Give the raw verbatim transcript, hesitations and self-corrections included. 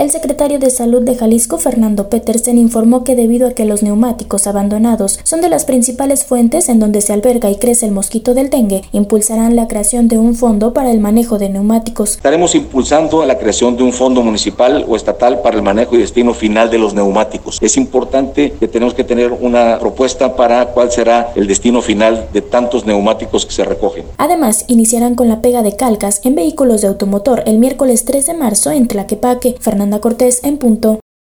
El secretario de Salud de Jalisco, Fernando Petersen, informó que debido a que los neumáticos abandonados son de las principales fuentes en donde se alberga y crece el mosquito del dengue, impulsarán la creación de un fondo para el manejo de neumáticos. Estaremos impulsando la creación de un fondo municipal o estatal para el manejo y destino final de los neumáticos. Es importante que tenemos que tener una propuesta para cuál será el destino final de tantos neumáticos que se recogen. Además, iniciarán con la pega de calcas en vehículos de automotor el miércoles tres de marzo en Tlaquepaque. Fernanda Cortés, en punto.